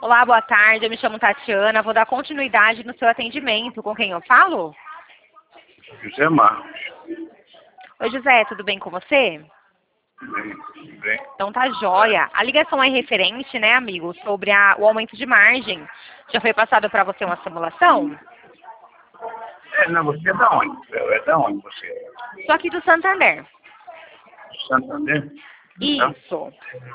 Olá, boa tarde. Eu me chamo Tatiana. Vou dar continuidade no seu atendimento. Com quem eu falo? José Marcos. Oi, José. Tudo bem com você? Bem, bem. Então tá jóia. A ligação é referente, né, amigo, sobre o aumento de margem. Já foi passado para você uma simulação? Não, você é da onde? É da onde você? Só aqui do Santander. Santander? Isso.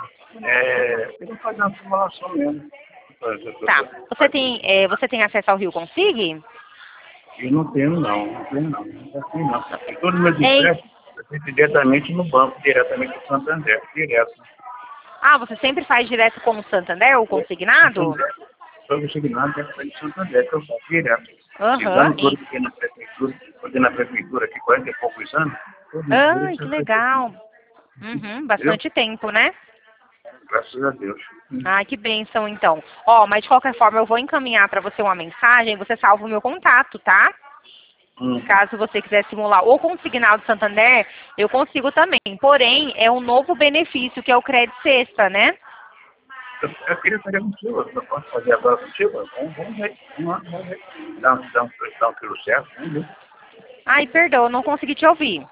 Eu vou fazer uma simulação mesmo. Tá. Você tem acesso ao Rio Consig? Eu não tenho, não. Não tenho, não. Não tenho, não. E todos os meus empréstimos, eu tenho diretamente no banco, diretamente do Santander, direto. Ah, você sempre faz direto com o Santander, o consignado? Sou consignado dentro de Santander, que eu faço direto. Aham. Todos aqui na prefeitura, estou na prefeitura aqui 40 e poucos anos. Ai, que legal. Uhum, bastante tempo, né? Graças a Deus. Ai, que bênção, então. Ó, mas de qualquer forma, eu vou encaminhar para você uma mensagem, você salva o meu contato, tá? Caso você quiser simular o consignado Santander, eu consigo também. Porém, é um novo benefício, que é o crédito sexta, né? Eu queria fazer contigo, eu posso fazer agora contigo? Vamos ver, vamos ver. Dá um tiro certo, vamos ver. Ai, perdão, eu não consegui te ouvir.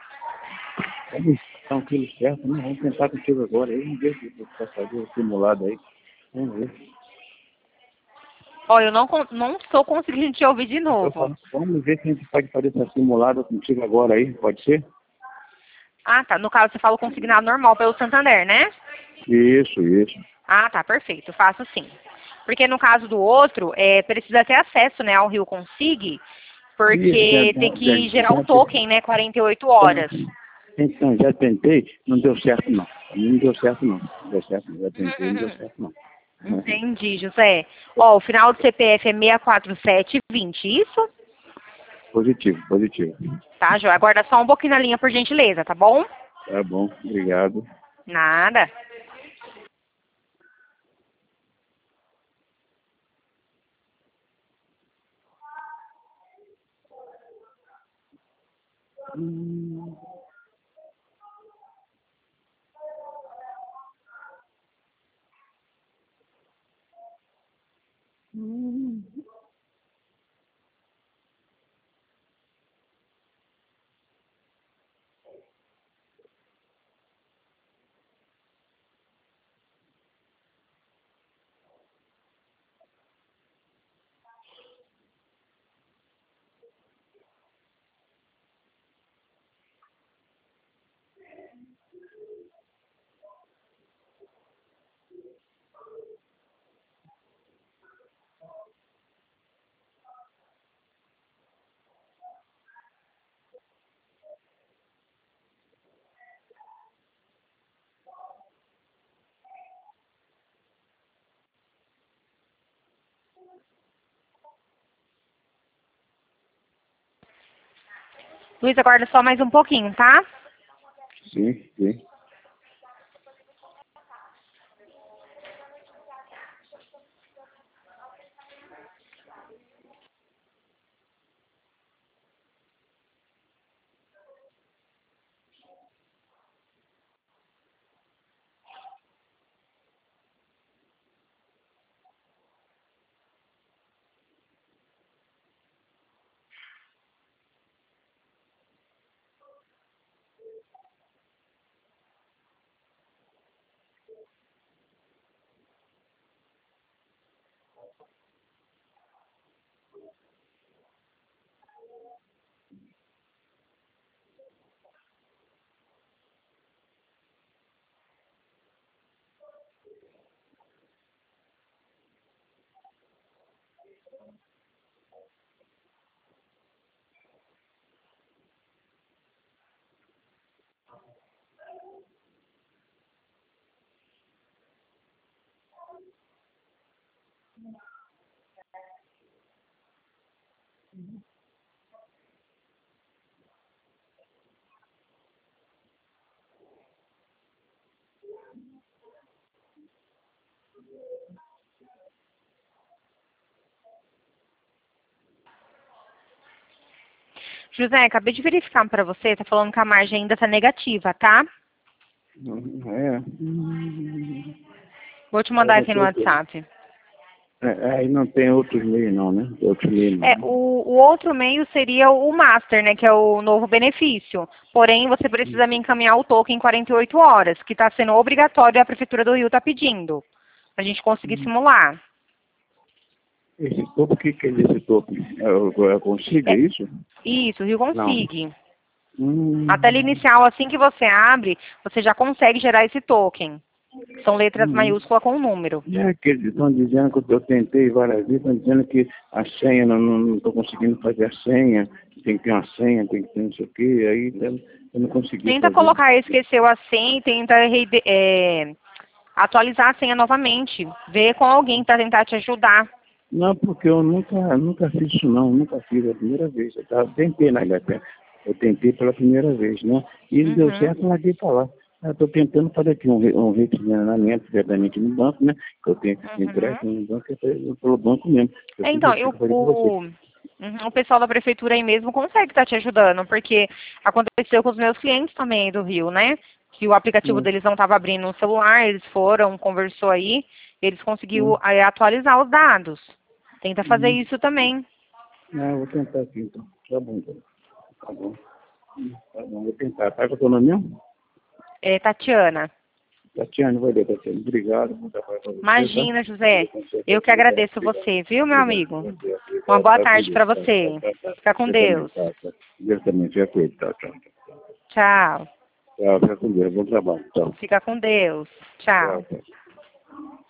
Vamos dar um tiro certo, né? Vamos tentar contigo agora aí, vamos ver se você vai fazer o simulado aí. Vamos ver. Ó, eu não estou conseguindo te ouvir de novo. Vamos ver se a gente pode fazer essa simulada contigo agora aí, pode ser? Ah, tá. No caso, você fala o consignado normal pelo Santander, né? Isso. Ah, tá, perfeito. Faço sim. Porque no caso do outro, precisa ter acesso, né, ao Rio Consig, porque tem que gerar o token, né, 48 horas. Então, já tentei, não deu certo não. Não deu certo não. Já tentei, não deu certo não. Entendi, José. Ó, o final do CPF é 64720, isso? Positivo. Tá, João. Aguarda só um pouquinho na linha, por gentileza, tá bom? Tá bom, obrigado. Nada. Luiz, aguarda só mais um pouquinho, tá? Sim. José, acabei de verificar pra você, tá falando que a margem ainda tá negativa, tá? Vou te mandar aqui no WhatsApp. Aí não tem outros meios não, né? Outros meios não. O outro meio seria o Master, né? Que é o novo benefício. Porém, você precisa me encaminhar o token em 48 horas, que está sendo obrigatório e a Prefeitura do Rio está pedindo, para a gente conseguir simular. Esse token, o que é esse token? Eu consigo, é isso? Isso, o Rio Consigue. A tela inicial, assim que você abre, você já consegue gerar esse token. São letras maiúsculas com um número. Que eles estão dizendo que eu tentei várias vezes, estão dizendo que a senha, não estou conseguindo fazer a senha, tem que ter uma senha, tem que ter não sei o quê, aí eu não consegui Tenta fazer. colocar, esqueceu a senha e tenta atualizar a senha novamente. Vê com alguém para tentar te ajudar. Não, porque eu nunca fiz isso não, nunca fiz a primeira vez. Tentei, na verdade. Eu tentei pela primeira vez, né? E não deu certo, larguei para lá. Eu estou tentando fazer aqui um refinamento diretamente no banco, né? Que eu tenho empréstimo no banco, é pelo banco mesmo. Então, o pessoal da prefeitura aí mesmo consegue estar te ajudando, porque aconteceu com os meus clientes também aí do Rio, né? Que o aplicativo deles não estava abrindo no celular, eles foram, conversou aí, eles conseguiram atualizar os dados. Tenta fazer isso também. Eu vou tentar aqui, então. Tá bom, então. Tá bom. Tá bom, vou tentar. Tá com o teu nome mesmo? Tatiana. Tatiana, vai ver, Tatiana. Obrigado. Imagina, José. Eu que agradeço você, viu, meu amigo? Uma boa tarde para você. Fica com Deus. Deus também, fica com ele. Tchau. Tchau. Tchau, fica com Deus. Bom trabalho. Tchau. Fica com Deus. Tchau. Tchau.